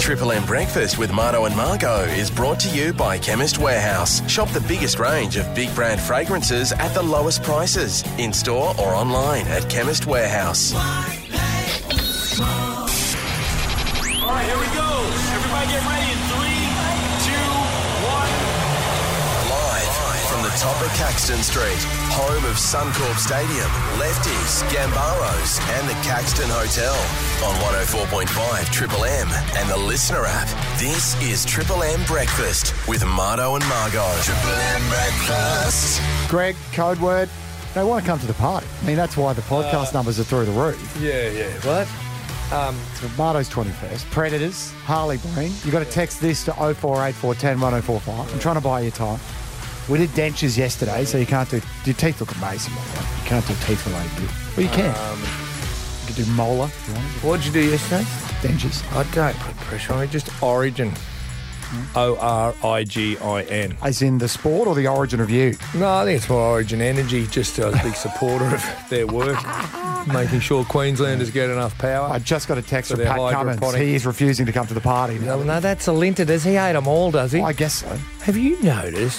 Triple M Breakfast with Marto and Margot is brought to you by Chemist Warehouse. Shop the biggest range of big brand fragrances at the lowest prices. In store or online at Chemist Warehouse. All right, here we go. Everybody get ready in 3, 2, 1. Live from the top of Caxton Street, home of Suncorp Stadium, Lefties, Gambaros and the Caxton Hotel. On 104.5 Triple M and the Listener app. This is Triple M Breakfast with Marto and Margot. Triple M Breakfast. Greg, code word. They want to come to the party. I mean, that's why the podcast numbers are through the roof. Yeah. What? So Marto's 21st. Predators, Harley Breen. You've got to text this to 048410 1045. I'm trying to buy you time. We did dentures yesterday, so you can't do... Your teeth look amazing, by the way. You can't do teeth-related. Well, you can. You can do molar if you want to. What did you do yesterday? Dentures. I don't put pressure on it, just Origin. Origin. As in the sport or the origin of you? No, I think it's more Origin Energy. Just I was a big supporter of their work, making sure Queenslanders get enough power. I just got a text For from their Pat Cummins. hydroponic- He is refusing to come to the party. No, that's a linter. Does he hate them all, does he? I guess so. Have you noticed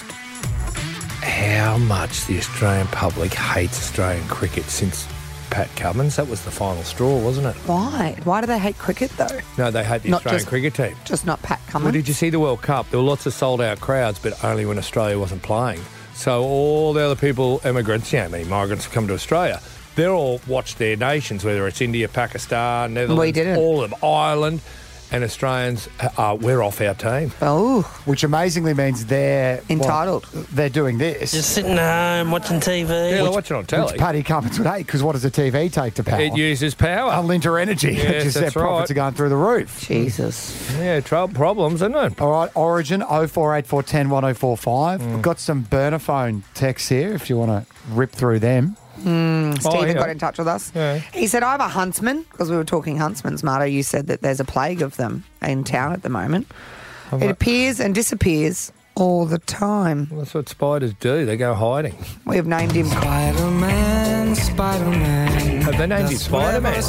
how much the Australian public hates Australian cricket since Pat Cummins? That was the final straw, wasn't it? Why? Why do they hate cricket, though? No, they hate the Not Australian just- cricket team. Just not Pat Well, Cummins? did you see the World Cup? There were lots of sold-out crowds, but only when Australia wasn't playing. So all the other people, immigrants, many migrants have come to Australia. They're all watched their nations, whether it's India, Pakistan, Netherlands, We didn't. all of them, Ireland, and Australians, we're off our team. Oh, Which amazingly means they're... Entitled. well, they're doing this. Just sitting at home watching TV. Yeah, they're watching on telly. Which Paddy Cummins would hate, because what does the TV take to power? It uses power. Linter Energy. Yes, Just their that's profits right. are going through the roof. Jesus. Yeah, problems, isn't it? All right, Origin, 048410 1045. We've got some burner phone texts here if you want to rip through them. Stephen yeah. got in touch with us. Yeah. He said, I have a huntsman, because we were talking huntsmans, Marto. You said that there's a plague of them in town at the moment. It appears and disappears all the time. That's what spiders do. They go hiding. We have named him Spider-Man. Have they named him Spider-Man?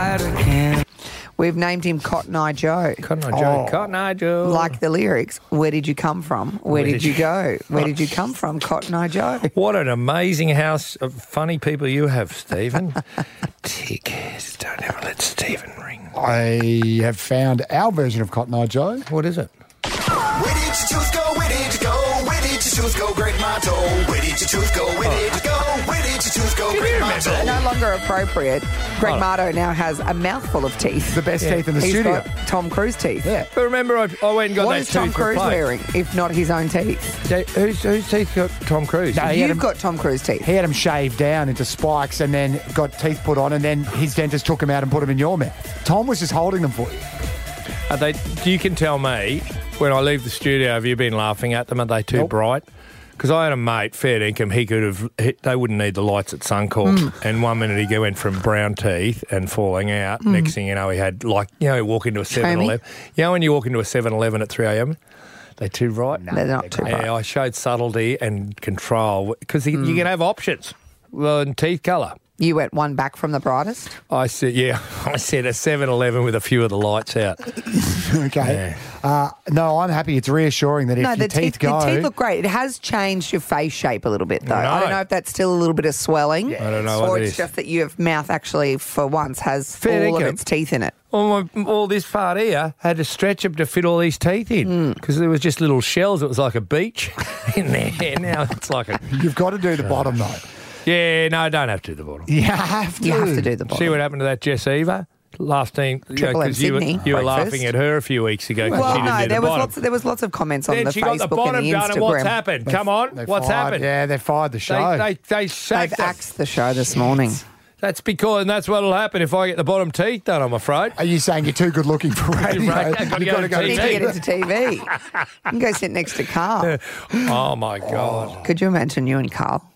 We've named him Cotton Eye Joe. Cotton Eye Joe. Cotton Eye Joe. Like the lyrics, where did you come from? Where did you go? Where did you come from, Cotton Eye Joe? What an amazing house of funny people you have, Stephen. Tick. Don't ever let Stephen ring. I have found our version of Cotton Eye Joe. What is it? Where did your tooth go? Where did you go? Where did your tooth go? Great motto. Where did your tooth go? Where did you go? Where did your tooth go? Great motto. No longer appropriate. Greg Marto now has a mouthful of teeth. The best teeth in the He's studio. got Tom Cruise teeth. Yeah. But remember, I went and got What that is Tom tooth Cruise replaced. wearing, if not his own teeth? Whose teeth got Tom Cruise? No, he had You've him- got Tom Cruise teeth. He had them shaved down into spikes and then got teeth put on, and then his dentist took them out and put them in your mouth. Tom was just holding them for you. Are they? You can tell me when I leave the studio. Have you been laughing at them? Are they too Nope. bright? Because I had a mate, fair income. He could have. They wouldn't need the lights at Suncorp. And 1 minute he went from brown teeth and falling out. Next thing you know, he had you walk into a 7-Eleven. When you walk into a 7-Eleven at 3 a.m. They're too bright. They're not too bright. Yeah, I showed subtlety and control because you can have options. Well, in teeth colour. You went one back from the brightest. I said a 7-Eleven with a few of the lights out. Okay. No, I'm happy. It's reassuring that if No, your the teeth go... the teeth look great. It has changed your face shape a little bit, though. No. I don't know if that's still a little bit of swelling. I don't know or what it it's is. just that your mouth actually, for once, has Fair all of income. its teeth in it. All this part here had to stretch them to fit all these teeth in because there was just little shells. It was like a beach in there. Now it's like a... You've got to do the bottom, though. Yeah, no, don't have to do the bottom. You have to. You have to do the bottom. See what happened to that Jess Eva? Last team, Triple M because you Sydney were breakfast. laughing at her a few weeks ago because Well, she didn't no, do the bottom. there was lots of comments on Then the she Facebook got the bottom and the done, and what's Instagram. happened? Come on, They've what's fired- happened? Yeah, they fired the show. They sacked They've them. axed the show this morning. That's because, and that's what'll happen if I get the bottom teeth done, I'm afraid. Are you saying you're too good looking for radio? Right, I've got to You've got to go go to You to need to TV. get into TV. You can go sit next to Carl. Oh, my God. Could you imagine you and Carl?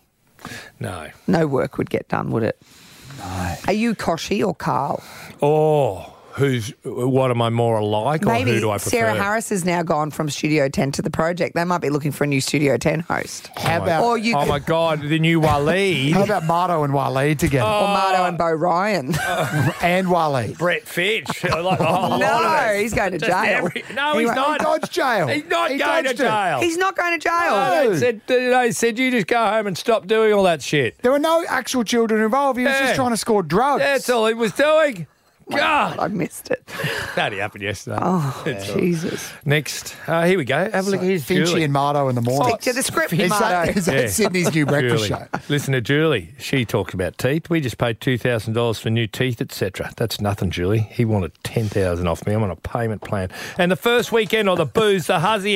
No. No work would get done, would it? No. Are you Koshy or Carl? Oh, what am I more alike, or who Maybe do I prefer? Sarah Harris has now gone from Studio 10 to The Project. They might be looking for a new Studio 10 host. How about Or you Oh could, my God, the new Waleed. how about Marto and Waleed together? or Marto and Bo Ryan. And Waleed. Brett Fitch. I like the whole lot of No, it. he's going to Just jail. No, He he's went- not. He dodged jail. He's not He going to dodged it. jail. He's not going to jail. No. They said you just go home and stop doing all that shit. There were no actual children involved. He was Yeah. just trying to score drugs. That's all he was doing. God. I missed it. That happened yesterday. Oh, Jesus. Next. Here we go. Have a look. Here's Finchy Julie. and Marto in the morning. Stick to the script, Is that, Marto. is that Yeah. Sydney's new breakfast Julie. show? Listen to Julie. She talks about teeth. We just paid $2,000 for new teeth, etc. That's nothing, Julie. He wanted $10,000 off me. I'm on a payment plan. And the first weekend of the booze, the hubby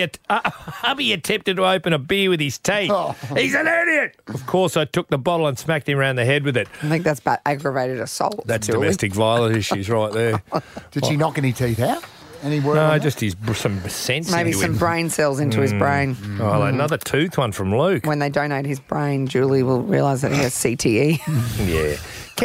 attempted to open a beer with his teeth. Oh. He's an idiot. Of course, I took the bottle and smacked him around the head with it. I think that's about aggravated assault. That's Julie. domestic violence issues right there. Did she knock any teeth out? Any word No, on that? just some sense Maybe into some him. brain cells into his brain. Oh, another tooth one from Luke. When they donate his brain, Julie will realise that he has CTE. Yeah.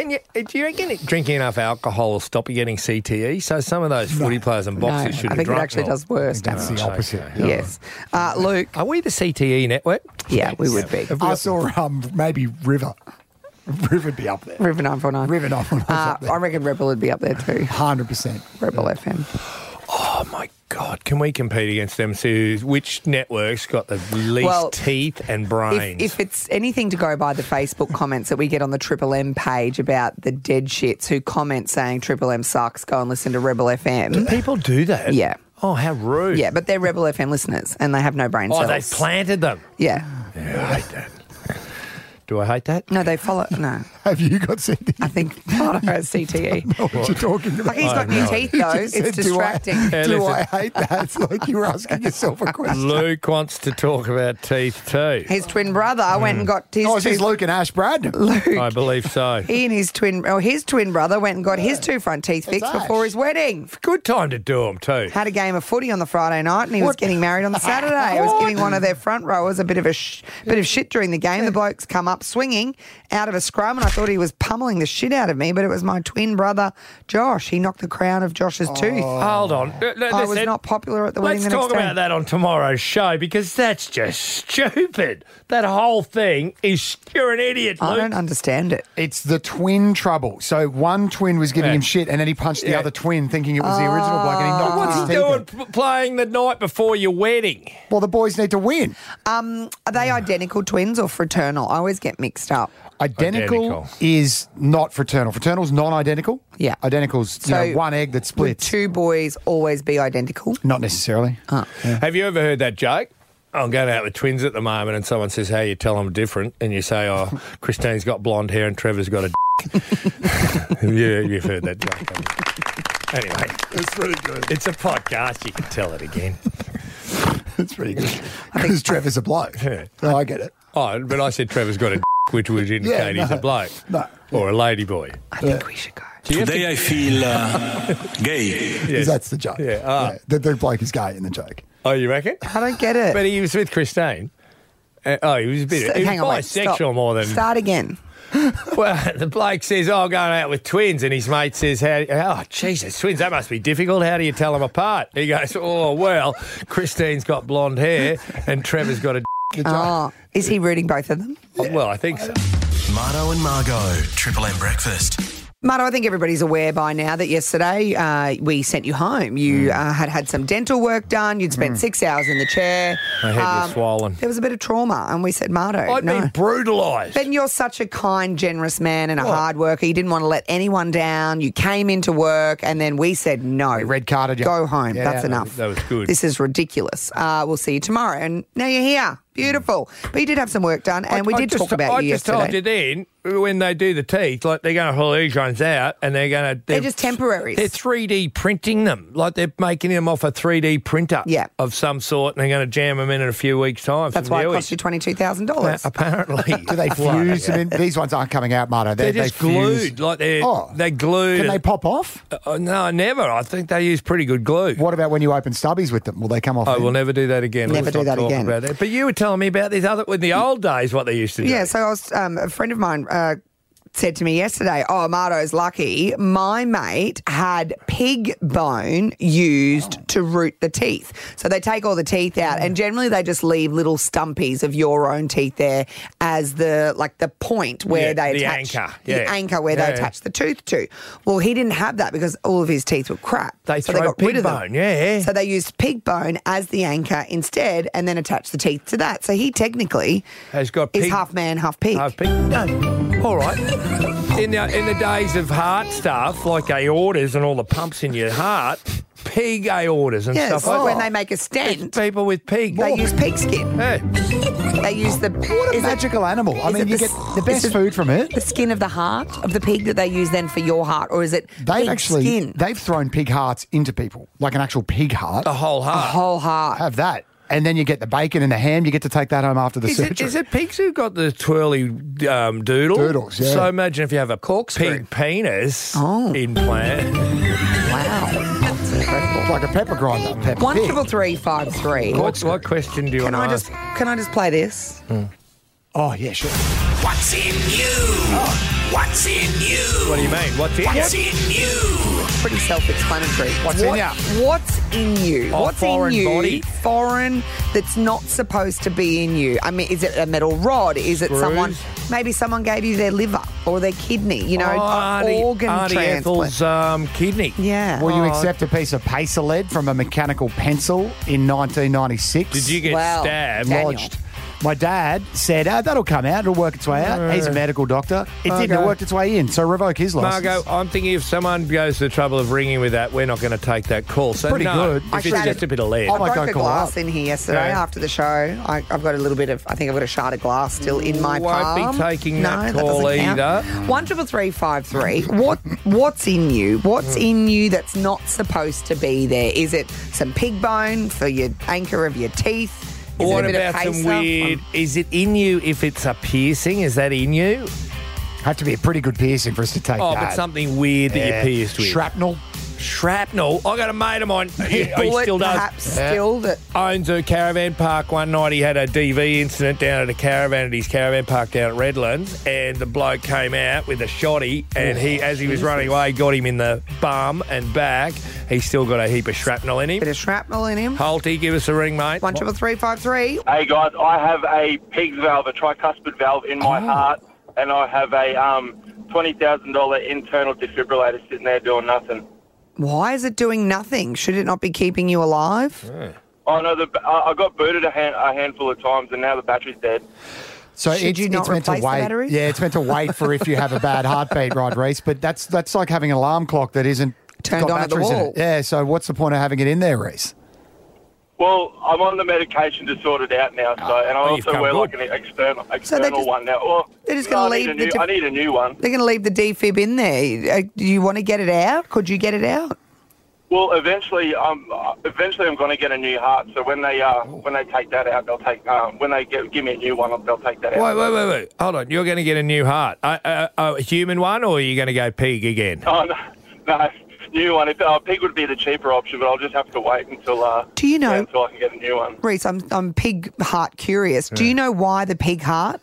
Do you reckon drinking enough alcohol will stop you getting CTE? So some of those footy players and No, I boxers should have think it drunk actually more. does worse. That's doesn't the it? opposite. Yes. Luke. Are we the CTE network? Yeah, we would be. I saw maybe River. River'd be up there. River 949. River 949's up there. I reckon Rebel would be up there too. 100%. Rebel FM. Oh, my God. Can we compete against them? See which network's got the least Well, teeth and brains? If it's anything to go by the Facebook comments that we get on the Triple M page about the dead shits who comment saying Triple M sucks, go and listen to Rebel FM. People do that? Yeah. Oh, how rude. Yeah, but they're Rebel FM listeners and they have no brain Oh, cells. they planted them. Yeah. Yeah, I hate that. Do I hate that? No, they follow. No. Have you got CTE? I think Marto has CTE. What you're talking about? Like he's got new teeth though. You just It's said, distracting. Yeah, Do listen. I hate that? It's like you were asking yourself a question. Luke wants to talk about teeth too. His twin brother went and got his Oh, is this two. Luke and Ash Brad? Luke. I believe so. He and his twin brother went and got his two front teeth fixed Ash. before his wedding. Good time to do them too. Had a game of footy on the Friday night, and he was What? getting married on the Saturday. I was giving one of their front rowers a bit of shit during the game. The bloke's come up swinging out of a scrum, and I thought he was pummeling the shit out of me, but it was my twin brother Josh. He knocked the crown of Josh's tooth. Hold on. I was not popular at the wedding Let's the next talk day. about that on tomorrow's show because that's just stupid. That whole thing is you're an idiot, I Luke. don't understand it. It's the twin trouble. So one twin was giving Yeah. him shit, and then he punched the Yeah. other twin, thinking it was the original bloke, and he knocked What's his he teeth doing out. playing the night before your wedding? Well, the boys need to win. Are they identical twins or fraternal? I always get mixed up. Identical is not fraternal. Fraternal's non-identical. Yeah. Identical's So one egg that Would splits. two boys always be identical? Not necessarily. Have you ever heard that joke? I'm going out with twins at the moment and someone says, how you tell them different? And you say, oh, Christine's got blonde hair and Trevor's got a Yeah, you've heard that joke. haven't you? Anyway. It's pretty good. It's a podcast. You can tell it again. It's pretty good. Because Trevor's a bloke. Yeah. No, I get it. Oh, but I said Trevor's got a which would indicate he's a bloke. No. Or a lady boy. I think we should go. Today I feel gay. Because that's the joke. Yeah. The bloke is gay in the joke. Oh, you reckon? I don't get it. But he was with Christine. He was a bit he was Hang on, wait, bisexual stop. more than... Start again. Well, the bloke says, oh, I'm going out with twins. And his mate says, oh, Jesus, twins, that must be difficult. How do you tell them apart? He goes, oh, well, Christine's got blonde hair and Trevor's got a Oh, is he rooting both of them? Well, I think so. Marto and Margot, Triple M Breakfast. Marto, I think everybody's aware by now that yesterday we sent you home. You had some dental work done. You'd spent 6 hours in the chair. My head was swollen. There was a bit of trauma, and we said, Marto, I'd no. been brutalised. But you're such a kind, generous man and a hard worker. You didn't want to let anyone down. You came into work, and then we said, no. Red carded you. Go home. Yeah, That's enough. that was good. This is ridiculous. We'll see you tomorrow. And now you're here. Beautiful. But you did have some work done, and we did talk about you I just told you yesterday. then, when they do the teeth, like they're going to pull these ones out and they're going to... They're just temporaries. They're 3D printing them. Like they're making them off a 3D printer Yeah. of some sort and they're going to jam them in a few weeks' time. That's for why it viewers. cost you $22,000. Apparently. Do they fuse them in? These ones aren't coming out, Marto. They're just fuse. glued. Like they're Oh. glued. Can they pop off? No, never. I think they use pretty good glue. What about when you open stubbies with them? Will they come off? I then? will never do that again. Never Let's do not that talk again. About that. But you were telling me about this other, in the old days, what they used to do. Yeah, so I was a friend of mine said to me yesterday, "Oh, Marto's lucky. My mate had pig bone used to root the teeth. So they take all the teeth out, and generally they just leave little stumpies of your own teeth there as the point where they the attach anchor. the anchor where they attach the tooth to. Well, he didn't have that because all of his teeth were crap. They so throw they got pig rid of them. bone, yeah. So they used pig bone as the anchor instead, and then attached the teeth to that. So he technically Has got is pig. half man, half pig. Half pig. No. All right. In the days of heart stuff, like aortas and all the pumps in your heart, pig aortas and Yes, stuff like when that. they make a stent, People with pig. they use pig skin. Yeah. They use the What a magical animal. I is mean, it you the get s- the best is it food from it. the skin of the heart of the pig that they use then for your heart, or is it pig skin? They've thrown pig hearts into people, like an actual pig heart. The whole A heart. whole heart. Have that. And then you get the bacon and the ham. You get to take that home after the surgery. Is it pigs who got the twirly doodle? Doodles, yeah. So imagine if you have a Corkscrew. pig penis Oh. implant. Wow, that's incredible. like a pepper grinder. Pepper One pig. 333. What question do you Can want I to ask? just play this? Oh, yeah, sure. What's in you? What's in you? What do you mean? What's in What's you? in you? Pretty self-explanatory. What's in ya? What's in you? Oh, What's in foreign you? body? Foreign that's not supposed to be in you. I mean, is it a metal rod? Is it Screws? someone? Maybe someone gave you their liver or their kidney. You know, organ Auntie transplant. Ethel's kidney. Yeah. Will you accept a piece of pacer lead from a mechanical pencil in 1996? Did you get Well, stabbed? Daniel. Lodged. My dad said, that'll come out. It'll work its way out. He's a medical doctor. It didn't. It Okay. worked its way in. So revoke his license. Margot, I'm thinking if someone goes to the trouble of ringing with that, we're not going to take that call. So Pretty no, good. If I it's shattered- just a bit of lead. Oh, I my broke God, a call glass up. in here yesterday Yeah. after the show. I've got a little bit of, I think I've got a shard of glass still in my Won't be palm. taking no, that that call doesn't count. either. 13353. What's in you? What's in you that's not supposed to be there? Is it some pig bone for your anchor of your teeth? Is What it a bit of about some pacer? weird? Is it in you if it's a piercing? Is that in you? Have to be a pretty good piercing for us to take Oh, that. but something weird that Yeah. you pierced with. Shrapnel. Shrapnel. I got a mate of mine. He Bullet, still does. perhaps still that. Owns a caravan park. One night he had a DV incident down at a caravan at his caravan park down at Redlands, and the bloke came out with a shotty, and he, as he was running away, got him in the bum and back. He's still got a heap of shrapnel in him. Bit of shrapnel in him. Holty, give us a ring, mate. 13353. Hey guys, I have a pig's valve, a tricuspid valve in my heart, and I have a $20,000 internal defibrillator sitting there doing nothing. Why is it doing nothing? Should it not be keeping you alive? Oh no, I got booted a handful of times, and now the battery's dead. So Should you not it's meant to replace the wait. batteries? Yeah, it's meant to wait for if you have a bad heartbeat, right, Reese? But that's like having an alarm clock that isn't Turned got on at the batteries in wall. it. Yeah. So what's the point of having it in there, Reese? Well, I'm on the medication to sort it out now, so and I Oh, you've also come wear good. like an external just- one now. Well, they're just gonna I leave need a the new, I need a new one. They're going to leave the defib in there. Do you want to get it out? Could you get it out? Well, eventually I'm going to get a new heart. So when they take that out, they'll take when they give me a new one, they'll take that out. Wait. Hold on. You're going to get a new heart. A human one, or are you going to go pig again? Oh no, new one. If pig would be the cheaper option, but I'll just have to wait until. Do you know- until I can get a new one? Reese, I'm pig heart curious. Do you know why the pig heart?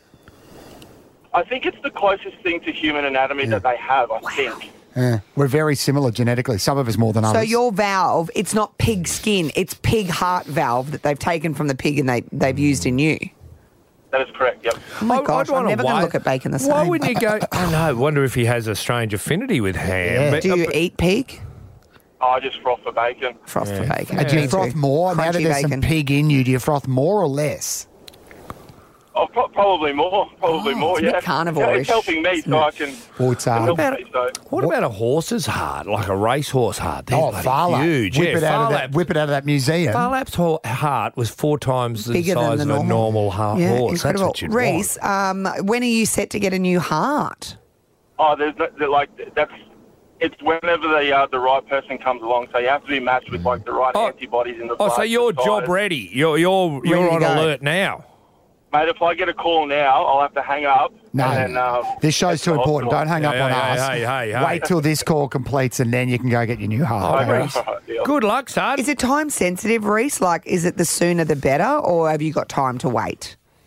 I think it's the closest thing to human anatomy that they have. I think. Yeah. We're very similar genetically. Some of us more than So others. your valve, it's not pig skin, it's pig heart valve that they've taken from the pig and they've used in you. That is correct. Yep. Oh my I'd gosh, I'm wanna never going wait. to look at bacon the same. Why wouldn't you go? I know. Wonder if he has a strange affinity with ham. Yeah. But, Do you eat pig? I just froth for bacon. Froth for bacon. Do you Me froth too. more? Now that Crunchy there's bacon. some pig in you, do you froth more or less? Oh, probably more. Probably more. it's a bit Yeah. carnivore-ish. It's helping me, so I can. Or it's help about- me, so. what about a horse's heart, like a racehorse heart? They're bloody Farlap. huge. Whip, it out of Farlap. that, whip it out of that museum. Farlap's heart was 4 times the Bigger size than of the a normal horse. Yeah, That's incredible. what you'd Reese, want. when are you set to get a new heart? Oh, there's no, that's. It's whenever the right person comes along. So you have to be matched with like the right Oh. antibodies in the Oh, blood. so you're the job size. ready. You're Ready to on go. alert now. Mate, if I get a call now, I'll have to hang up. No, and then, this show's too get to the important. Don't hospital. hang up on us. Hey. Wait till this call completes and then you can go get your new heart. Okay, Reese. all right, deal. Good luck, son. Is it time sensitive, Reese? Like, is it the sooner the better, or have you got time to wait?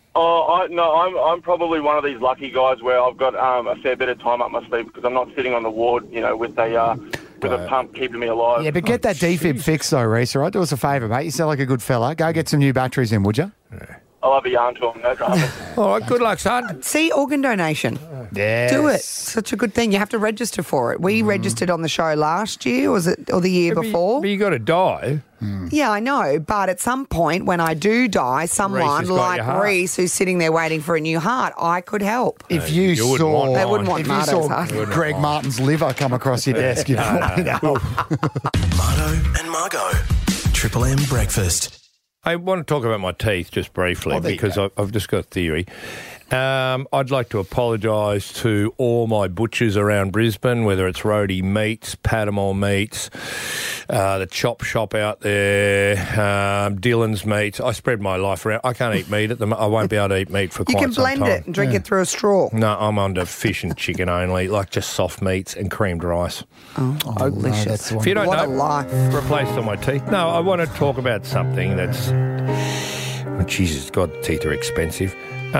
I'm probably one of these lucky guys where I've got a fair bit of time up my sleeve because I'm not sitting on the ward, with a pump keeping me alive. Yeah, but get that defib fixed though, Reese, all right? Do us a favour, mate. You sound like a good fella. Go get some new batteries in, would you? Yeah. I'll have a yarn to him, no drama. All right, good luck, son. See, organ donation. Yes. Do it. Such a good thing. You have to register for it. We registered on the show last year, or the year before? But you got to die. Yeah, I know. But at some point, when I do die, someone Reese has got like your heart. Reese, who's sitting there waiting for a new heart, I could help. If you you wouldn't saw, want They wouldn't want if you Marto's saw heart. Greg Martin's liver come across your desk, you'd want to know. Marto and Margo. Triple M breakfast. I want to talk about my teeth just briefly there you because go. I've just got a theory. I'd like to apologise to all my butchers around Brisbane, whether it's Roadie Meats, Patamore Meats, the Chop Shop out there, Dylan's Meats. I spread my life around. I can't eat meat at the moment. I won't be able to eat meat for You quite can some blend time. it and drink it through a straw. No, I'm under fish and chicken only, like just soft meats and creamed rice. Delicious. that's the one. If you don't What know, a life. replaced on my teeth. No, I want to talk about something that's... Oh, Jesus, God, teeth are expensive.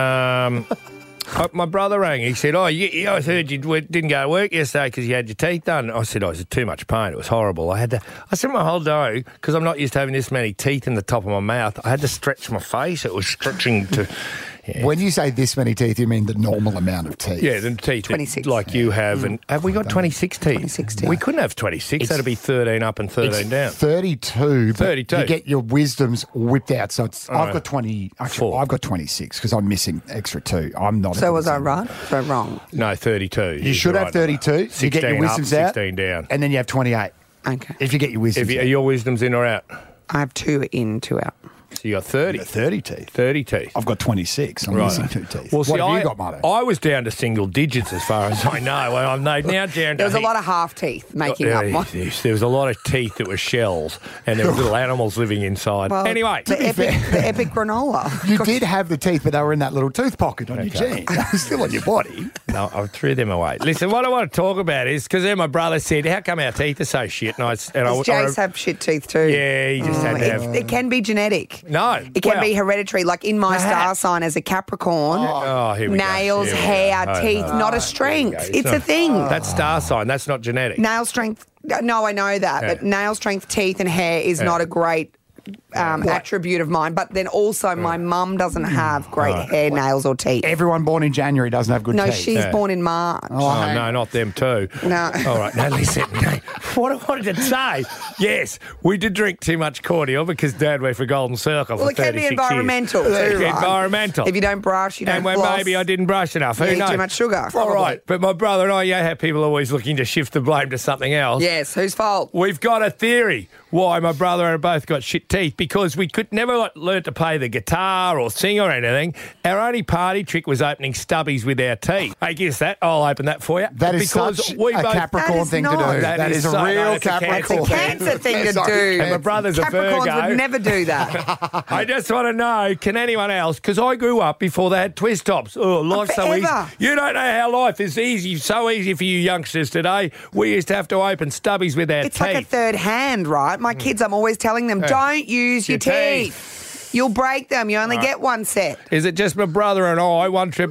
My brother rang. He said, I heard you didn't go to work yesterday because you had your teeth done. I said, it's too much pain. It was horrible. I spent my whole day, because I'm not used to having this many teeth in the top of my mouth, I had to stretch my face. It was stretching to... Yeah. When you say this many teeth, you mean the normal amount of teeth? Yeah, the teeth 26. like you have. And have we got 26 teeth? 26 teeth. We couldn't have 26. That'd be 13 up and 13 down. 32. But 32. You get your wisdoms whipped out. So I've got 20. Actually, Four. I've got 26 because I'm missing extra 2. I'm not. So was I right? So wrong. No, 32. You should have 32. You 16 get your up, wisdoms out. 16 down. And then you have 28. Okay. If you get your wisdoms Are out. your wisdoms in or out? I have 2 in, 2 out. So you got 30. 30 teeth. 30 teeth. I've got 26. I'm missing 2 teeth. Well, see, what have you got, Marto? I was down to single digits as far as I know. Well, I'm now down to... There was a lot of half teeth making up one. There was a lot of teeth that were shells and there were little animals living inside. Well, Anyway. the epic granola. You did have the teeth, but they were in that little tooth pocket on your jeans. They were still on your body. No, I threw them away. Listen, what I want to talk about is, because then my brother said, how come our teeth are so shit? Does Jace have shit teeth too? Yeah, he just had to have... It can be genetic. No. It can be hereditary. Like in my star sign as a Capricorn, here we go. nails, Here we hair, go. teeth, not a strength. It's a thing. That's star sign. That's not genetic. Nail strength. No, I know that. Yeah. But nail strength, teeth, and hair is not a great attribute of mine. But then also, my mum doesn't have great hair, nails, or teeth. Everyone born in January doesn't have good No, teeth. she's born in March. Oh, no, not them too. No. All right, now listen. What I wanted to say, yes, we did drink too much cordial because Dad went for Golden Circle Well, for it can 36 be environmental years. too, right? Environmental. If you don't brush, you don't And when floss. maybe I didn't brush enough. Who You eat knows? too much sugar, All probably. right, but my brother and I, how people are always looking to shift the blame to something else. Yes, whose fault? We've got a theory why my brother and I both got shit teeth, because we could never learn to play the guitar or sing or anything. Our only party trick was opening stubbies with our teeth. Hey, guess that. I'll open that for you. That is because such we a both, Capricorn That is thing to not. do. That is a so- real no, it's a Capricorn. Cancer thing to Sorry. do. And my brother's a Capricorns Virgo. would never do that. I just want to know, can anyone else, because I grew up before they had twist tops. Oh, life's so easy. Forever. You don't know how life is easy, so easy for you youngsters today. We used to have to open stubbies with our It's teeth. like a third hand, right? My kids, I'm always telling them, don't use your teeth. You'll break them. You only get one set. Is it just my brother and I,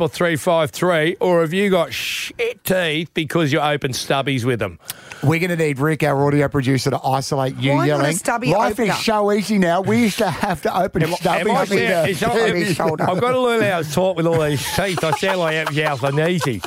133353, or have you got shit teeth because you open stubbies with them? We're going to need Rick, our audio producer, to isolate you Why not a yelling. stubby Life opener? is so easy now. We used to have to open Am I stubbies saying- with Over his shoulder. I've got to learn how to talk with all these teeth. I sound like Alphanese.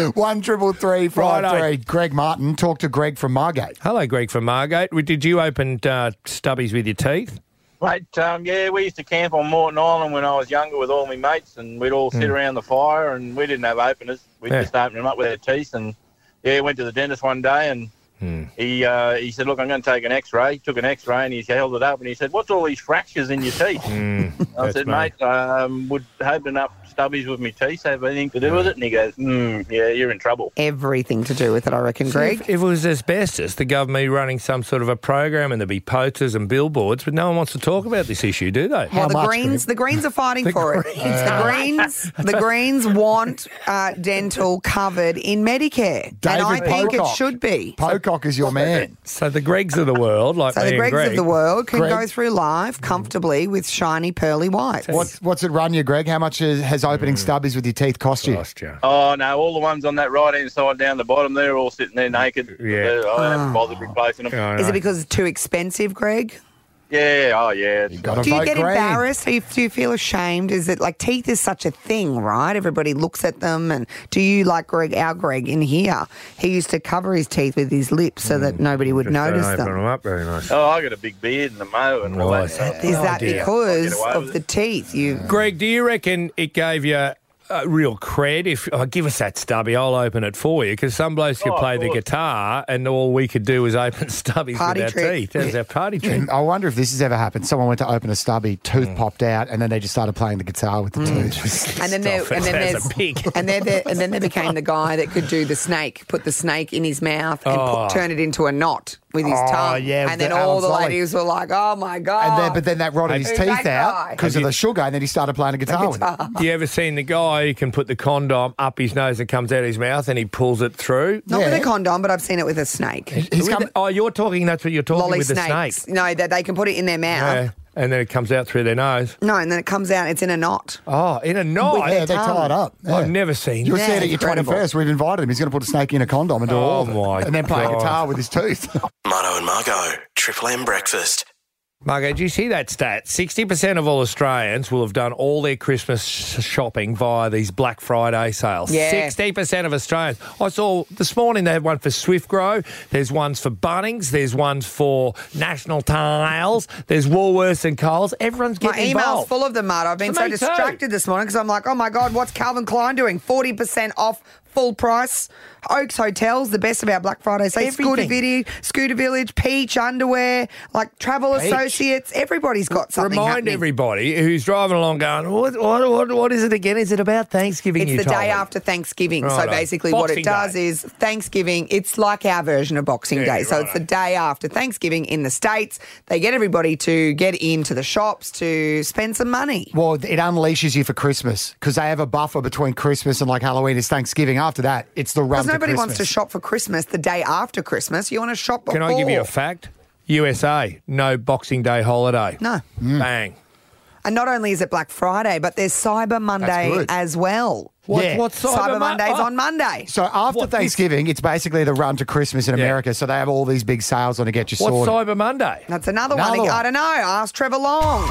133353. Greg Martin. Talk to Greg from Margate. Hello, Greg from Margate. Did you open stubbies with your teeth? Mate, yeah, we used to camp on Moreton Island when I was younger with all my mates, and we'd all sit around the fire, and we didn't have openers. We'd just open them up with our teeth, and, went to the dentist one day, and he said, look, I'm going to take an X-ray. He took an X-ray, and he held it up, and he said, what's all these fractures in your teeth? I said, mate, would open up stubbies with my teeth have anything to do with it? And he goes, yeah, you're in trouble. Everything to do with it, I reckon, Greg. If it was asbestos, the government would be running some sort of a program and there'd be posters and billboards, but no one wants to talk about this issue, do they? Well, the Greens are fighting for it. The Greens want dental covered in Medicare, and I think it should be. Pocock is your man. So the Gregs of the world, like So me the and Gregs Greg, of the world can go through life comfortably with shiny pearly whites. What's it run you, Greg? How much has opening stubbies with your teeth cost you? Oh, no, all the ones on that right-hand side down the bottom, they're all sitting there naked. Yeah. I haven't bothered replacing them. Is it because it's too expensive, Greg? Yeah, oh, yeah. You gotta Do you vote get Greg. embarrassed? Do you feel ashamed? Is it like teeth is such a thing, right? Everybody looks at them. And do you, like our Greg in here, he used to cover his teeth with his lips so that nobody would notice Open them. them up very nice. Oh, I got a big beard and a mo and all that. Is that because Get away of with the teeth? Greg, do you reckon it gave you real cred? If give us that stubby, I'll open it for you. Because some blokes could play the guitar, and all we could do was open stubbies Party with our trick. teeth. That was our party trick. I wonder if this has ever happened. Someone went to open a stubby, tooth popped out, and then they just started playing the guitar with the tooth. And then there became the guy that could do the snake, put the snake in his mouth and turn it into a knot with his tongue. Yeah, and then all the ladies were like, "Oh my god!" But then that rotted his Who's teeth that out guy? because of the sugar, and then he started playing a guitar with it. You ever seen the guy who can put the condom up his nose and comes out his mouth and he pulls it through? Not with a condom, but I've seen it with a snake. You're talking. That's what you're talking Lolly with the snakes. snake. No, that they can put it in their mouth. Yeah. And then it comes out through their nose. No, and then it comes out. It's in a knot. Oh, in a knot. Yeah, they tie it up. Yeah. I've never seen You'll that. see it at your incredible. 21st. We've invited him. He's going to put a snake in a condom and do all of it. my And then play a God. guitar with his tooth. Mano and Margo, Triple M Breakfast. Margo, did you see that stat? 60% of all Australians will have done all their Christmas shopping via these Black Friday sales. Yeah. 60% of Australians. I saw this morning they had one for Swiftgrow. There's ones for Bunnings. There's ones for National Tiles. There's Woolworths and Coles. Everyone's My getting email's involved. full of them, Marta. I've been For so me too. distracted this morning because I'm like, oh my God, what's Calvin Klein doing? 40% off, full price. Oaks Hotels, the best about Black Friday. Say Scooter Village, Peach Underwear, like Travel Associates. Everybody's got something Remind happening. everybody who's driving along going, what is it again? Is it about Thanksgiving? It's you the told day me? after Thanksgiving. Righto. So basically what Boxing it does Day. is Thanksgiving, it's like our version of Boxing Day. So it's the day after Thanksgiving in the States. They get everybody to get into the shops to spend some money. Well, it unleashes you for Christmas because they have a buffer between Christmas and like Halloween is Thanksgiving. After that, it's the run Because to nobody Christmas. wants to shop for Christmas the day after Christmas. You want to shop before. Can I give you a fact? USA, no Boxing Day holiday. No. Bang. And not only is it Black Friday, but there's Cyber Monday good. as well. What's Cyber Monday's on Monday. So after Thanksgiving, it's basically the run to Christmas in America. So they have all these big sales on to get you What's sorted. Cyber Monday? That's another one. Another one. I don't know. Ask Trevor Long.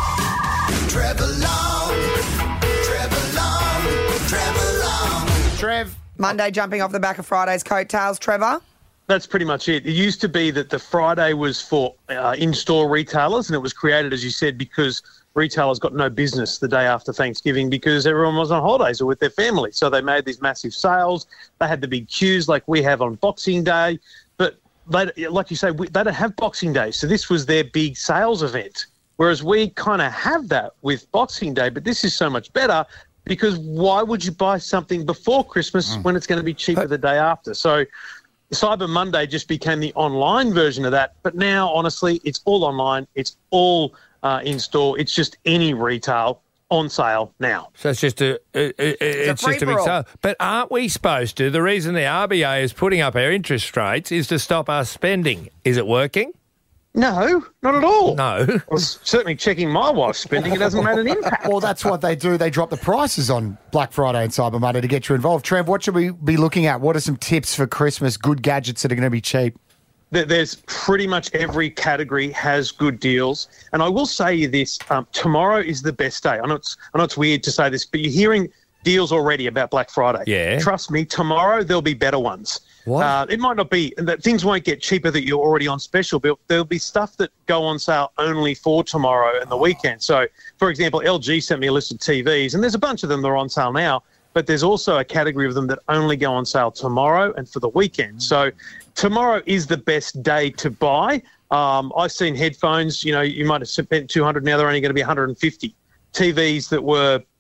Trev. Monday jumping off the back of Friday's coattails, Trevor. That's pretty much it. It used to be that the Friday was for in-store retailers, and it was created, as you said, because retailers got no business the day after Thanksgiving because everyone was on holidays or with their family. So they made these massive sales. They had the big queues like we have on Boxing Day. But they, like you say, they don't have Boxing Day. So this was their big sales event, whereas we kind of have that with Boxing Day. But this is so much better because why would you buy something before Christmas when it's going to be cheaper the day after? So Cyber Monday just became the online version of that. But now, honestly, it's all online. It's all in store. It's just any retail on sale now. So it's just a big sale. But aren't we supposed to? The reason the RBA is putting up our interest rates is to stop us spending. Is it working? No, not at all. No. I was certainly checking my wife's spending. It hasn't made an impact. Well, that's what they do. They drop the prices on Black Friday and Cyber Monday to get you involved. Trev, what should we be looking at? What are some tips for Christmas, good gadgets that are going to be cheap? There's pretty much every category has good deals. And I will say this, tomorrow is the best day. I know it's weird to say this, but you're hearing deals already about Black Friday. Yeah. Trust me, tomorrow there'll be better ones. What? It might not be that things won't get cheaper that you're already on special, but there'll be stuff that go on sale only for tomorrow and the weekend. So, for example, LG sent me a list of TVs, and there's a bunch of them that are on sale now, but there's also a category of them that only go on sale tomorrow and for the weekend. So tomorrow is the best day to buy. I've seen headphones, you might have spent $200, now they're only going to be $150. TVs that were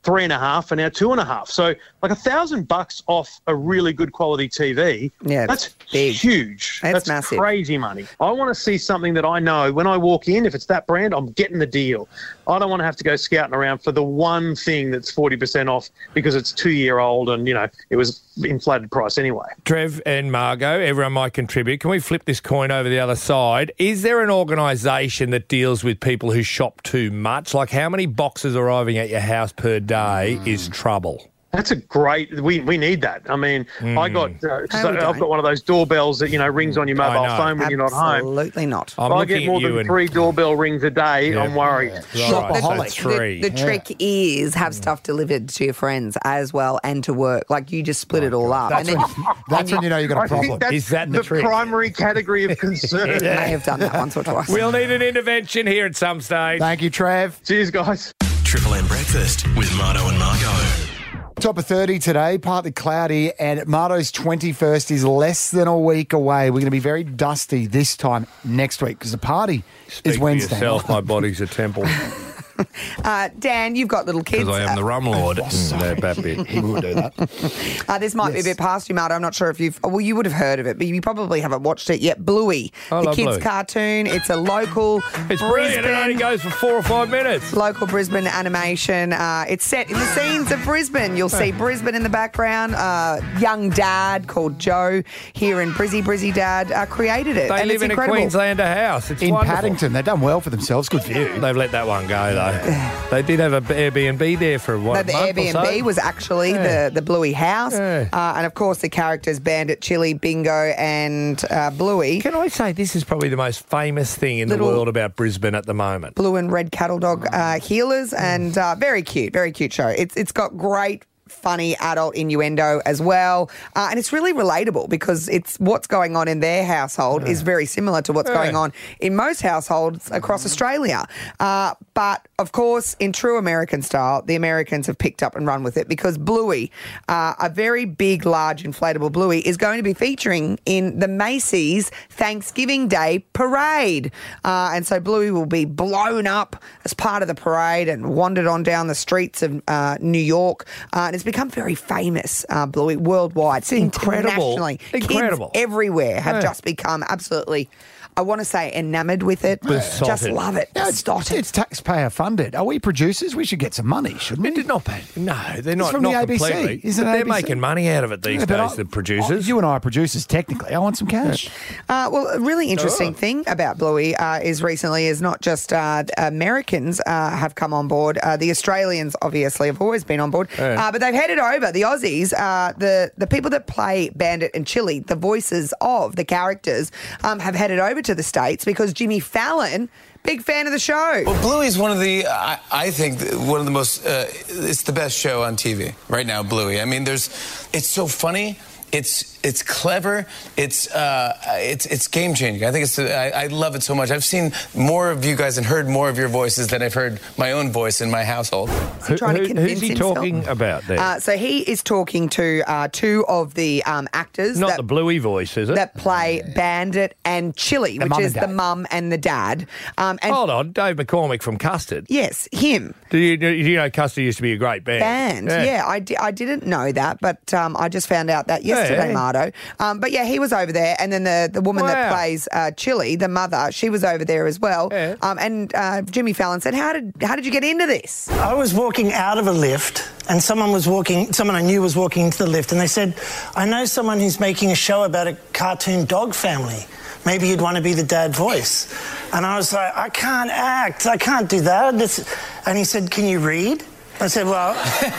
3.5 and now 2.5. So like $1,000 off a really good quality TV. Yeah, that's big. huge. That's massive. Crazy money. I want to see something that I know when I walk in, if it's that brand, I'm getting the deal. I don't want to have to go scouting around for the one thing that's 40% off because it's 2-year-old and, it was inflated price anyway. Trev and Margot, everyone might contribute. Can we flip this coin over the other side? Is there an organisation that deals with people who shop too much? Like how many boxes arriving at your house per day is trouble? That's a great. We need that. I mean, I got. I've got one of those doorbells that rings on your mobile phone when you're not home. Absolutely not. If I get more than 3 doorbell rings a day, I'm worried. Shopaholic. The trick is have stuff delivered to your friends as well and to work. Like you just split it all up. That's when you know you've got a problem. Is that the trick? Primary category of concern? May have done that once or twice. We'll need an intervention here at some stage. Thank you, Trev. Cheers, guys. Triple M Breakfast with Marto and Margot. Top of 30 today, partly cloudy, and Marto's 21st is less than a week away. We're going to be very dusty this time next week because the party is Wednesday. For yourself, my body's a temple. Dan, you've got little kids. Because I am the rum lord. That bit. He will do that. This might be a bit past you, Marto. I'm not sure if you would have heard of it, but you probably haven't watched it yet. Bluey, the kids' Bluey. Cartoon. It's a local It's brilliant. It only goes for 4 or 5 minutes. Local Brisbane animation. It's set in the scenes of Brisbane. You'll see Brisbane in the background. Young dad called Joe here in Brizzy Dad created it. They and live it's in incredible. a Queenslander house. It's In wonderful. Paddington, they've done well for themselves. Good view. They've let that one go, though. They did have an Airbnb there for No, a the month Airbnb or so. was actually the Bluey house. Yeah. And, of course, the characters Bandit, Chili, Bingo and Bluey. Can I say this is probably the most famous thing in the world about Brisbane at the moment? Blue and red cattle dog healers and very cute show. It's got great funny adult innuendo as well. And it's really relatable because it's what's going on in their household is very similar to what's going on in most households across Australia. But, of course, in true American style, the Americans have picked up and run with it because Bluey, a very big, large, inflatable Bluey, is going to be featuring in the Macy's Thanksgiving Day Parade. And so Bluey will be blown up as part of the parade and wandered on down the streets of New York. And it's become very famous, Bluey, worldwide. It's incredible. Internationally. Incredible. Kids everywhere have just become absolutely, I want to say, enamoured with it. Besotted. Just love it. Besotted. It's taxpayer funded. Are we producers? We should get some money, shouldn't we? It did not pay. No, they're not, from not the ABC, completely. isn't it They're ABC? making money out of it these days, the producers. You and I are producers, technically. I want some cash. Well, a really interesting thing about Bluey is recently is not just Americans have come on board. The Australians, obviously, have always been on board. But they've headed over, the Aussies, the people that play Bandit and Chili, the voices of the characters, have headed over to the States because Jimmy Fallon, big fan of the show. Well, Bluey's one of the, I think, one of the most, it's the best show on TV right now, Bluey. I mean, it's so funny. It's clever. It's game changing. I think I love it so much. I've seen more of you guys and heard more of your voices than I've heard my own voice in my household. Who's he talking about there? So he is talking to 2 of the actors. Not the Bluey voice, is it? That play Bandit and Chili, which is the mum and the dad. And hold on, Dave McCormick from Custard. Yes, him. Do you know Custard used to be a great band? I didn't know that, but I just found out that yesterday, Marto. But yeah, he was over there, and then the woman that plays Chili, the mother, she was over there as well. Yeah. And Jimmy Fallon said, "How did you get into this?" I was walking out of a lift and someone I knew was walking into the lift and they said, "I know someone who's making a show about a cartoon dog family. Maybe you'd want to be the dad voice." And I was like, "I can't act. I can't do that." And he said, "Can you read?" I said, "Well,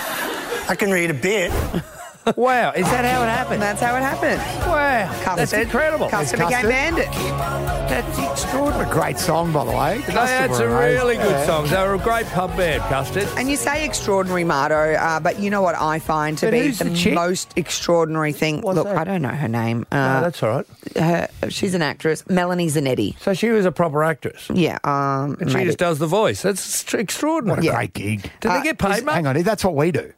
I can read a bit." Wow, is that how it happened? That's how it happened. Wow, that's Custard, incredible. Custard became Bandit. That's extraordinary. A great song, by the way. They had some really good songs. They were a great pub band, Custard. And you say extraordinary, Marto, but you know what I find to be the most extraordinary thing? Look, I don't know her name. No, that's all right. She's an actress, Melanie Zanetti. So she was a proper actress. Yeah. And she maybe. just does the voice. That's extraordinary. What a great gig. Did they get paid, mate? Hang on, that's what we do.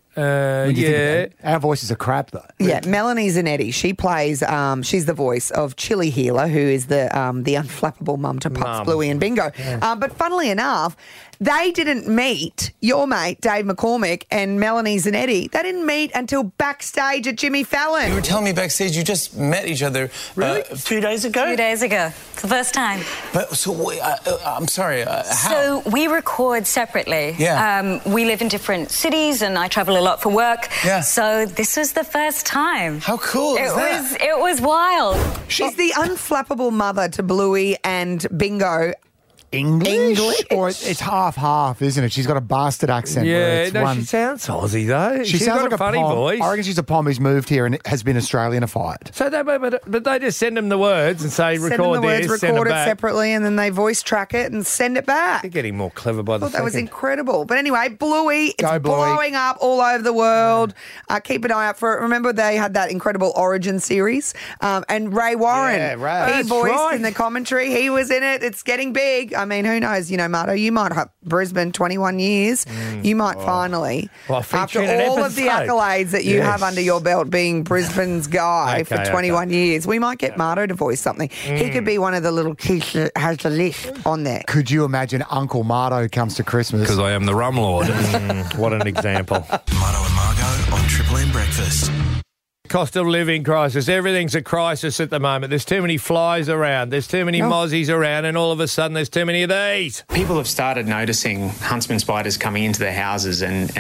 When you think Yeah. about it. Our voices are crap, though. Yeah, Melanie Zanetti. She plays. She's the voice of Chili Healer, who is the unflappable mum to Pups, Mum. Bluey, and Bingo. But funnily enough, they didn't meet. Your mate Dave McCormick and Melanie Zanetti. They didn't meet until backstage at Jimmy You Fallon. were telling me backstage you just met each other. Really? 2 days ago? 2 days ago. It's the first time. But so wait, I'm sorry. How? So we record separately. Yeah. We live in different cities and I travel a lot for work. Yeah. So this was the first time. How cool is that? It was wild. She's the unflappable mother to Bluey and Bingo. English? Or it's half-half, isn't it? She's got a bastard accent. where Yeah, it's no, one... she sounds Aussie though. She She's sounds got like a funny Pom. voice. I reckon she's a Pom who's moved here and has been Australianified. So but they just send them the words and say Send them record the words, this, send record it it back. separately, and then they voice track it and send it back. They're getting more clever by the I thought that was second. incredible. But anyway, Bluey, it's Go, Bluey. blowing up all over the world. Keep an eye out for it. Remember, they had that incredible Origin series. And Ray Warren, Yeah, Ray. he That's voiced right. in the commentary. He was in it. It's getting big. I mean, who knows? You know, Marto, you might have Brisbane 21 years. You might finally, Well, feature after in an all of the episode. accolades that you Yes. have under your belt being Brisbane's guy for Okay, 21 okay. years, we might get Marto to voice something. He could be one of the little kids that has the list on there. Could you imagine Uncle Marto comes to Christmas? Because I am the rum lord. What an example. Marto and Margo on Triple M Breakfast. Cost of living crisis. Everything's a crisis at the moment. There's too many flies around. There's too many mozzies around, and all of a sudden there's too many of these. People have started noticing huntsman spiders coming into their houses, and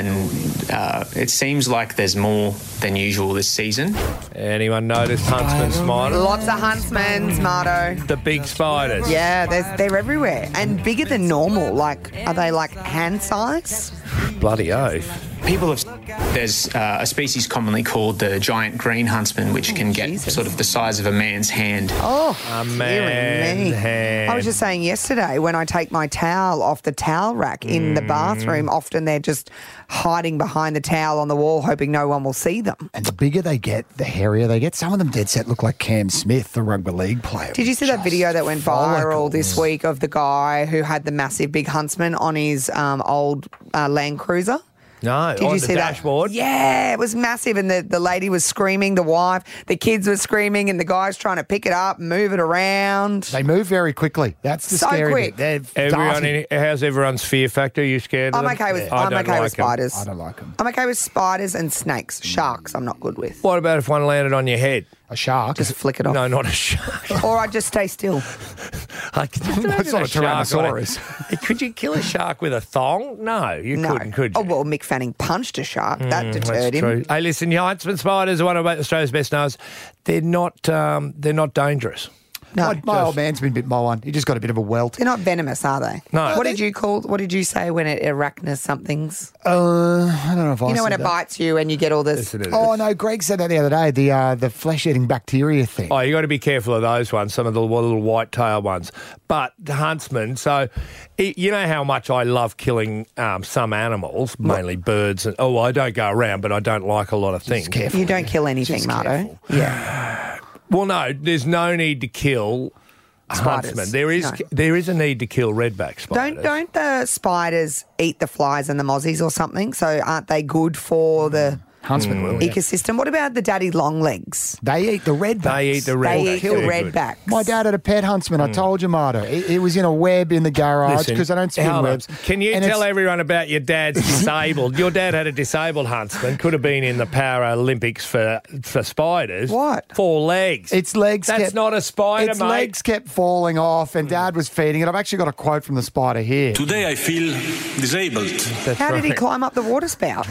it seems like there's more than usual this season. Anyone noticed huntsman spiders? Lots of huntsmans, Marto. The big spiders. Yeah, they're everywhere and bigger than normal. Like, are they like hand size? Bloody oath. People have. There's a species commonly called the giant green huntsman, which can get sort of the size of a man's hand. Oh, A dearie me. man's hand. I was just saying yesterday when I take my towel off the towel rack in the bathroom, often they're just hiding behind the towel on the wall, hoping no one will see them. And the bigger they get, the hairier they get. Some of them dead set look like Cam Smith, the rugby league player. Did you see that video that went viral follicles. this week of the guy who had the massive big huntsman on his old Land Cruiser? No, Did on you the see dashboard. that? Yeah, it was massive, and the lady was screaming, the wife, the kids were screaming, and the guy's trying to pick it up, move it around. They move very quickly. That's the So scary quick. bit. They're Everyone, darting. how's everyone's fear factor? Are you scared of I'm them? okay with I I'm don't okay with like 'em. spiders. I don't like them. I'm okay with spiders and snakes. Sharks, I'm not good with. What about if one landed on your head? A shark. Just flick it off. No, not a shark. Or I just stay still. Like, It's not a Tyrannosaurus. Could you kill a shark with a thong? No, you No. couldn't, could you? Oh, well, Mick Fanning punched a shark. That That's deterred him. true. Hey, listen, your huntsman spiders are one of Australia's best known. They're not dangerous. No. My old man's been bit by one. He just got a bit of a welt. They're not venomous, are they? No. What did you say when it arachna somethings? I don't know if I You know when said it that. bites you and you get all this. Oh, no, Greg said that the other day, the flesh-eating bacteria thing. Oh, you got to be careful of those ones, some of the little white-tailed ones. But the huntsman, so you know how much I love killing some animals, mainly birds. And I don't go around, but I don't like a lot of things. You don't kill anything, Marto. Yeah. Well, no, there's no need to kill Spiders. huntsmen. No. There is a need to kill redback spiders. Don't the spiders eat the flies and the mozzies or something? So aren't they good for the Huntsman will, yeah. ecosystem? What about the daddy longlegs? They eat the redbacks. They eat the redbacks. They eat the They're good. redbacks. My dad had a pet huntsman. I told you, Marto. It was in a web in the garage Listen, because I don't spin hold on. webs. Can you And tell it's- everyone about your dad's disabled? Your dad had a disabled huntsman. Could have been in the Paralympics for spiders. What? 4 legs. Its legs That's kept, not a spider, its mate. legs kept falling off, and Dad was feeding it. I've actually got a quote from the spider here. Today I feel disabled. How did he climb up the water spout?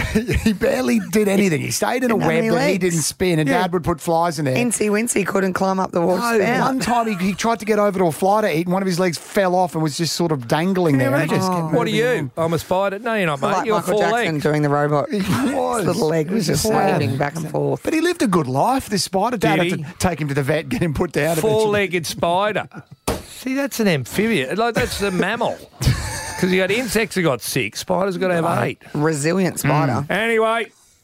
He barely did anything. He stayed in a Didn't have web any that he legs. didn't spin, and Yeah. Dad would put flies in there. Incy Wincy couldn't climb up the water No, spout. one time he tried to get over to a fly to eat, and one of his legs fell off and was just sort of dangling Can you there. and imagine? just kept What are moving you? I'm a spider. No, you're not, mate. Like You're Michael 4 Jackson legs. doing the robot. was. His little leg was just Wow. waving back and forth. But he lived a good life, this spider. Dad Did had he? to take him to the vet, get him put down. eventually. 4-legged spider. See, that's an amphibian. Like, that's a mammal. Because you got insects who got 6. Spiders got to have 8. Resilient spider. Anyway,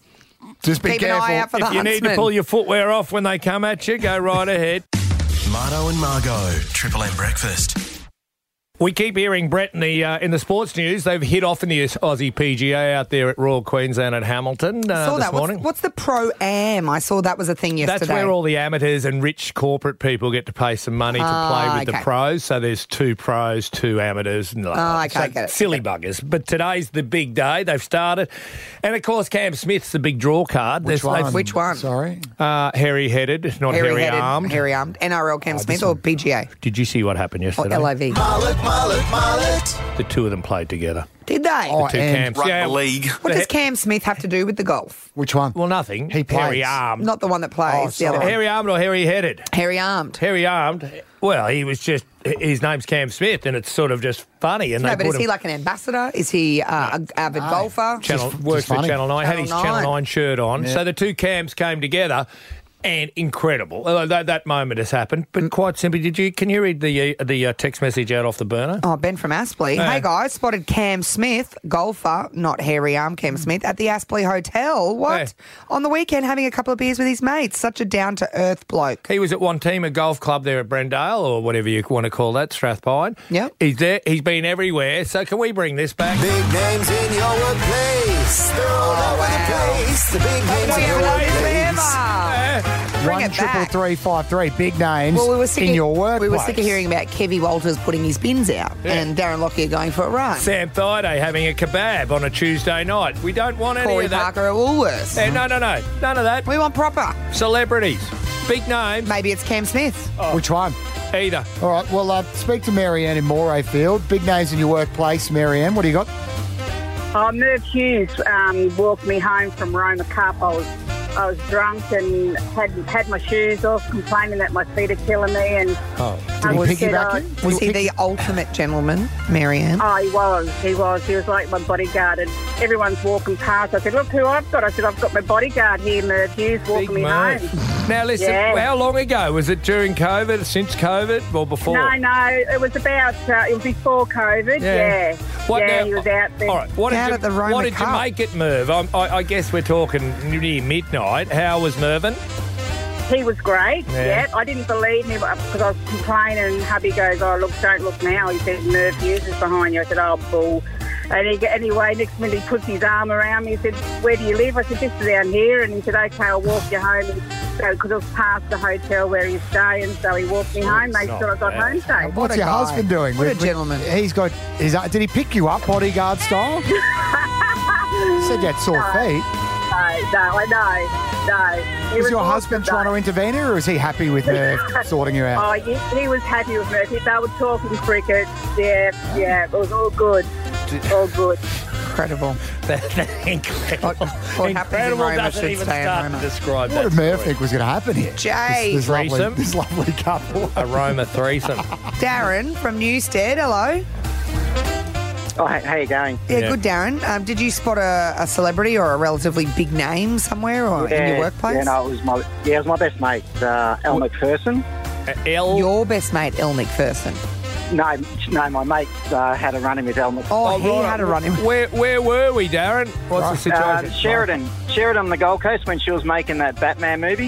Just be Keep an careful. eye out for the if you need to huntsman. pull your footwear off when they come at you, go right ahead. Marto and Margo, Triple M Breakfast. We keep hearing, Brett, in the sports news, they've hit off in the Aussie PGA out there at Royal Queensland at Hamilton saw this that. morning. What's the Pro-Am? I saw that was a thing yesterday. That's where all the amateurs and rich corporate people get to pay some money to play with the pros. So there's 2 pros, 2 amateurs. And okay, so get it. Silly buggers. But today's the big day. They've started. And, of course, Cam Smith's the big draw card. Which one? Which one? Sorry? Hairy-headed, not hairy-armed. Hairy-armed. NRL Cam Smith or PGA? Did you see what happened yesterday? Or LIV? Mullet. The 2 of them played together. Did they? The 2 Cams. Rugby league. What does Cam Smith have to do with the golf? Which one? Well, nothing. He plays. Hairy-armed. Not the one that plays. the other one. Hairy-armed or hairy-headed? Hairy-armed. Hairy-armed. Well, he was just... His name's Cam Smith, and it's sort of just funny. And No, but is he like an ambassador? Is he an avid golfer? Works for funny. Channel 9. Had his Channel Channel 9 9 shirt on. Yeah. So the 2 Cams came together. And incredible. That moment has happened. But quite simply, can you read the text message out off the burner? Oh, Ben from Aspley. Hey, guys, spotted Cam Smith, golfer, not hairy-armed Cam Smith, at the Aspley Hotel. What? Yeah. On the weekend, having a couple of beers with his mates. Such a down-to-earth bloke. He was at Wantima Golf Club there at Brendale, or whatever you want to call that, Strathpine. Yep. He's there. He's been everywhere. So can we bring this back? Big names in your workplace. They're all over the place. The big names in your workplace. Bring it back. 33353. Big names Well, we were sick in your workplace. We were sick of hearing about Kevy Walters putting his bins out and Darren Lockyer going for a run. Sam Thaiday having a kebab on a Tuesday night. We don't want any Corey of that. Parker at Woolworths. No. None of that. We want proper. Celebrities. Big names. Maybe it's Cam Smith. Which one? Either. All right, well, speak to Marianne in Morayfield. Big names in your workplace, Marianne. What do you got? Merv Hughes walked me home from Roma Cup. I was drunk and had my shoes off, complaining that my feet are killing me. And Did he piggyback you? Was he the ultimate gentleman, Marianne? Oh, he was. He was like my bodyguard, and everyone's walking past. I said, "Look who I've got." I said, "I've got my bodyguard here, Merv Hughes, walking me home." Now listen, how long ago was it? During COVID? Since COVID or before? No, it was about. It was before COVID. Yeah. He was out there. All right. What did you make it, Merv? I guess we're talking near midnight. How was Mervyn? He was great. Yeah. I didn't believe him because I was complaining, and hubby goes, "Oh, look, don't look now." He said, "Merv Hughes is behind you." I said, "Oh, bull." And anyway, next minute he puts his arm around me. He said, "Where do you live?" I said, "Just down here." And he said, "Okay, I'll walk you home." And so, because it was past the hotel where he's staying, so he walked me home, made sure I got home safe. What's your husband doing? What a gentleman. He's got. Did he pick you up bodyguard style? You said you had sore feet. No, I know. Was your husband trying to intervene, or was he happy with sorting you out? Oh, he was happy with me. They were talking cricket. Yeah, it was all good. All good. Incredible. Incredible. What happens in Roma doesn't should even stay in start Roma. to describe What that. did Merv think was going to happen here? Jay. This lovely couple. A Roma threesome. Darren from Newstead, hello. Oh, how you going? Yeah, good, Darren. Did you spot a celebrity or a relatively big name somewhere or in your workplace? Yeah, no, it was my best mate, Elle McPherson. Your best mate, Elle McPherson. No, my mate had a run-in with Elle McPherson. Oh, he had a run-in. Where were we, Darren? What's the situation? Sheridan on the Gold Coast when she was making that Batman movie.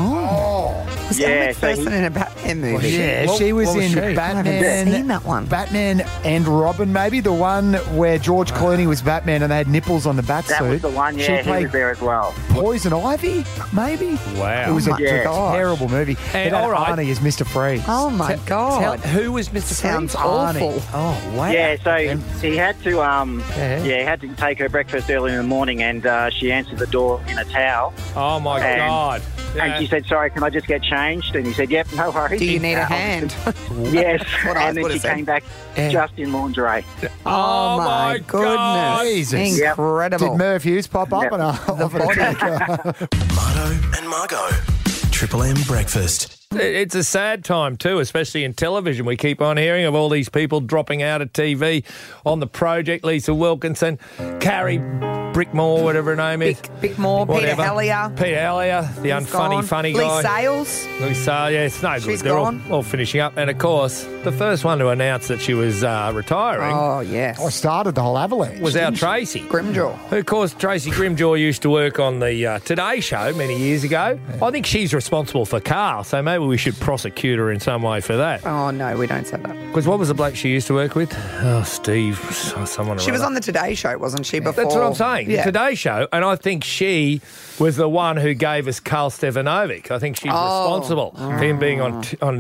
Was Elle McPherson in a Batman movie? Yeah, she was in Batman. I haven't seen that one. Batman and Robin, maybe the one where George Clooney was Batman and they had nipples on the bat suit. That was the one. Yeah, he was there as well. Poison Ivy, maybe. Wow, it was a terrible movie. And it had all right. Arnie as Mr. Freeze. Oh my God! Who was Mr. Sounds Freeze? awful. Arnie. Oh wow! Yeah, so he had to he had to take her breakfast early in the morning, and she answered the door in a towel. Oh my God! And she said, "Sorry, can I just get changed?" And he said, "Yep, no worries." Do you need a hand? Yes. And then she came back just in lingerie. Oh my goodness! Jesus. Incredible. Did Merv Hughes pop up and offer to take Marto and Margo. Triple M breakfast. It's a sad time too, especially in television. We keep on hearing of all these people dropping out of TV on The Project. Lisa Wilkinson, Carrie Brickmore, whatever her name is. Bickmore, Peter Hellier. Peter Hellier, the funny Lee guy. Sales. Lee Sales, yeah, it's no good. She's They're gone. all finishing up. And, of course, the first one to announce that she was retiring Oh, yes. I started the whole avalanche. was our didn't she? Tracy. Grimjaw. Who, of course, Tracy Grimjaw used to work on the Today Show many years ago. I think she's responsible for Carl, so maybe we should prosecute her in some way for that. Oh, no, we don't say that. Because what was the bloke she used to work with? Oh, Steve, someone. She was on the Today Show, wasn't she, before? That's what I'm saying. Yeah. The Today Show, and I think she was the one who gave us Carl Stefanovic. I think she's responsible for him being on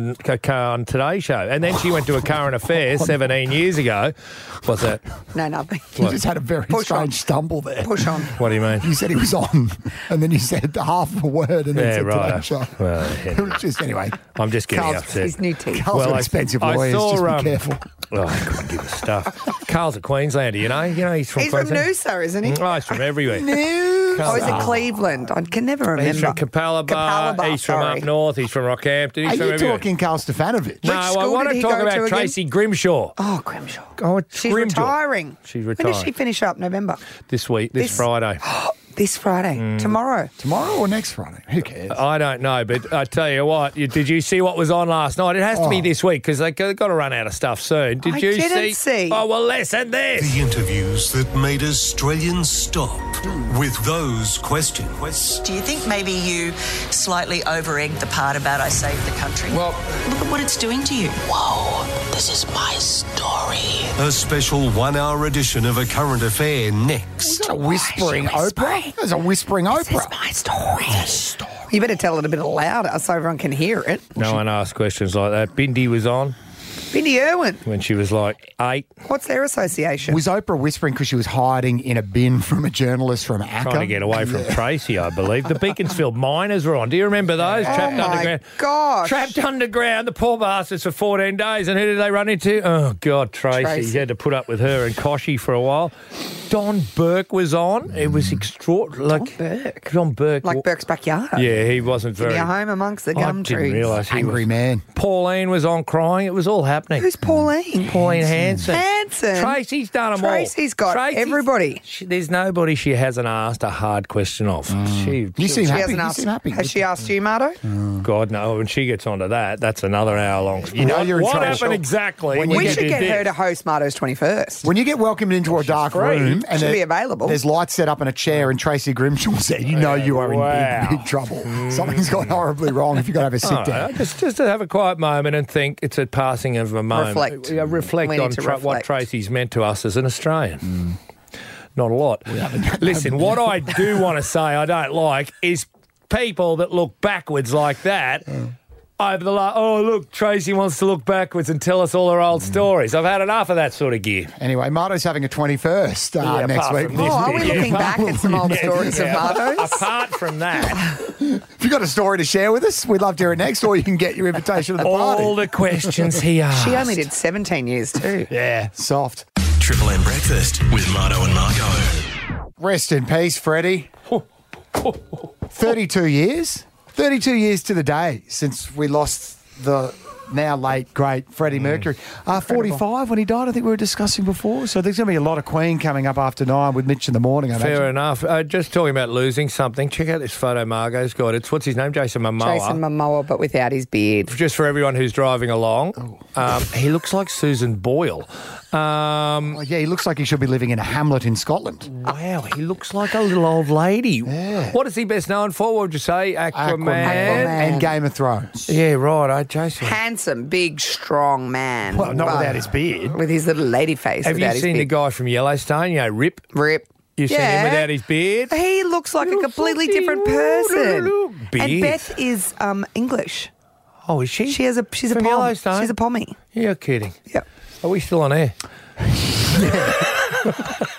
Today Show. And then she went to a current affair 17 years ago. What's that? No, nothing. You just had a very strange stumble there. Push on. What do you mean? You said he was on, and then you said half of a word, and then Yeah, said right. Today Show. Well, yeah. It was just anyway. I'm just getting Carl's- upset. His new teeth. Carl's got expensive lawyers. Just be careful. Oh, I couldn't give a stuff. Carl's a Queenslander, you know. he's from He's from Queensland. Noosa, isn't he? Oh, he's from everywhere. Oh, is it Cleveland? I can never remember. He's from Capalaba. He's from up north. He's from Rockhampton. He's Are from you everywhere. talking Carl Stefanovic? No, I want to talk about Tracy Grimshaw. Oh, Grimshaw. Oh, it's She's Grimshaw. retiring. She's When retiring. does she finish up? November? This week, this Friday. This Friday. Tomorrow. Tomorrow or next Friday? Who cares? I don't know, but I tell you what, did you see what was on last night? It has to be this week because they've got to run out of stuff soon. Did I you didn't see. Oh, well, listen this. The interviews that made Australians stop with those questions. Do you think maybe you slightly over-egged the part about I saved the country? Well, look at what it's doing to you. Whoa, this is my story. A special 1 hour edition of A Current Affair next. A whispering Oprah? There's a whispering Oprah. This is my story. You better tell it a bit louder so everyone can hear it. No one asked questions like that. Bindi was on Bindi Irwin. when she was like 8. What's their association? Was Oprah whispering because she was hiding in a bin from a journalist from ACCA? Trying to get away from Tracy, I believe. The Beaconsfield miners were on. Do you remember those? Trapped underground. Gosh. Trapped underground, the poor bastards for 14 days. And who did they run into? Oh, God, Tracy. Tracy. You had to put up with her and Koshy for a while. Don Burke was on. It was extraordinary. Don Burke. Like Burke's backyard. Yeah, he wasn't very... In your home amongst the I gum didn't trees. realise he Angry was... man. Pauline was on crying. It was all happening. Who's Pauline? Pauline Hanson. Hanson. Tracy's done them all. Tracy's got everybody. There's nobody she hasn't asked a hard question of. You seem She happy. hasn't You asked, seem happy. Has she asked you, Marto? God, no. When she gets onto that, that's another hour long. You know you're in what trouble. happened exactly? When when We you you should did get this? her to host Marto's 21st. When you get welcomed into a dark free. room and Should be available. there's lights set up in a chair and Tracy Grimshaw said, you know you are Wow. in big trouble. Something's gone horribly wrong if you've got to have a sit Oh, down. just to have a quiet moment and think it's a passing of a moment. Reflect. Yeah, reflect We need on to what reflect. Tracy's meant to us as an Australian. Not a lot. Listen, what I do want to say I don't like is people that look backwards like that. Over the look, Tracy wants to look backwards and tell us all her old stories. I've had enough of that sort of gear. Anyway, Marto's having a 21st Yeah, next apart week. from this, Oh, are we looking back at some old stories of Marto's? Apart from that, If you've got a story to share with us, we'd love to hear it next, or you can get your invitation to the party. all the questions he asked. She only did 17 years too. Yeah, soft. Triple M Breakfast with Marto and Margo. Rest in peace, Freddie. 32 years? 32 years to the day since we lost the now late, great Freddie Mercury. 45 when he died, I think we were discussing before. So there's going to be a lot of Queen coming up after 9 with Mitch in the morning, I Fair imagine. enough. Just talking about losing something, check out this photo Margot's got. It's, what's his name? Jason Momoa. Jason Momoa, but without his beard. Just for everyone who's driving along, he looks like Susan Boyle. Well, yeah, he looks like he should be living in a hamlet in Scotland. Wow, he looks like a little old lady. Yeah. What is he best known for? What would you say? Aquaman. And Game of Thrones. Yeah, right. Jason. Handsome, big, strong man. Well, not But without his beard. With his little lady face. Have you without his seen the beard. guy from Yellowstone? You know, Rip. Rip. You seen him Yeah. without his beard? He looks like a completely different person. Beard. And Beth is English. Oh, is she? She's a From pom. Yellowstone? She's a pommy. You're kidding. Yep. Are we still on air?